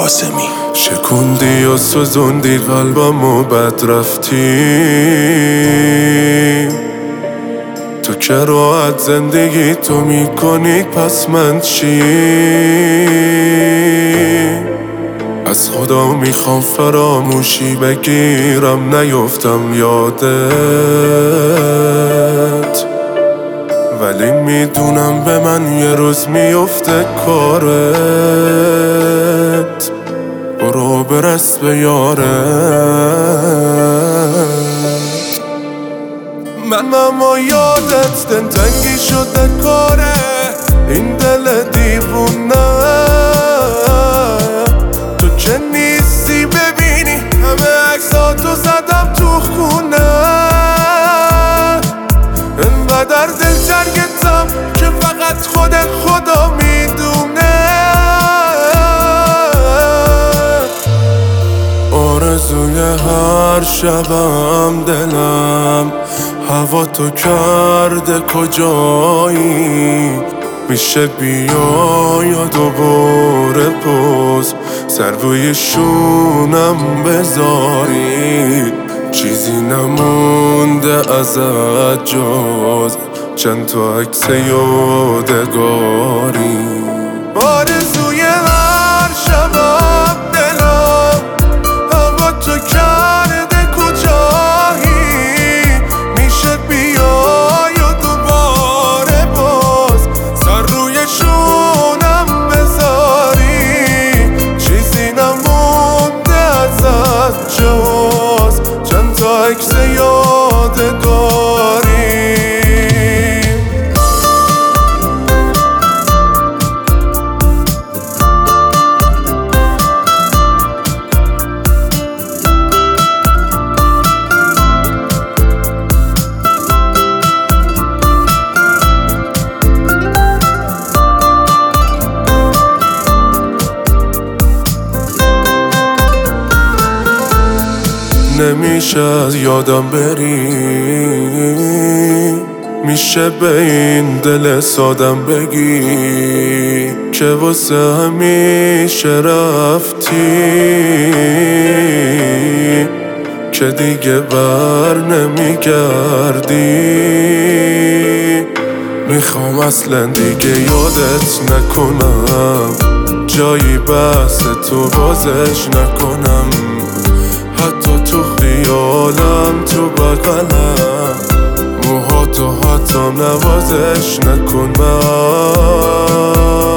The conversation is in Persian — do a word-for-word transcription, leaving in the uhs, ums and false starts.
قاسمی. شکوندی و سوزوندی قلبم و بد رفتی، تو که راحت زندگی تو میکنی پس من چی؟ از خدا میخوام فراموشی بگیرم نیفتم یادت، ولی میدونم به من یه روز میفته کارت. برو برس به یارت. من اما یادت دلتنگی شده کاره این دل دیوونه، تو که نیستی ببینی همه عکساتو زدم تو خونه. انقدر دلتنگتم که فقط خود خدا میدونه. آرزوی هر شبم دلم هوا تو کرده کجایی، میشه بیا یا دوباره پوز سر روی شونم بذاری. چیزی نمونده ازت جز چند تا عکس یادگاری. آرزوی هر شبم دلم هوا تو کرده کجایی، میشه بیا یا دوباره باز سر روی شونم بذاری. چیزی نمونده ازت جز چند تا عکس یادگاری. نمیشه از یادم بری، میشه به این دل سادم بگی که واسه همیشه رفتی، که دیگه بر نمیگردی. میخوام اصلا دیگه یادت نکنم، جایی بس تو بازش نکنم، حتی تو خیالم تو بغلم موهاتو حتی نوازش نکن من.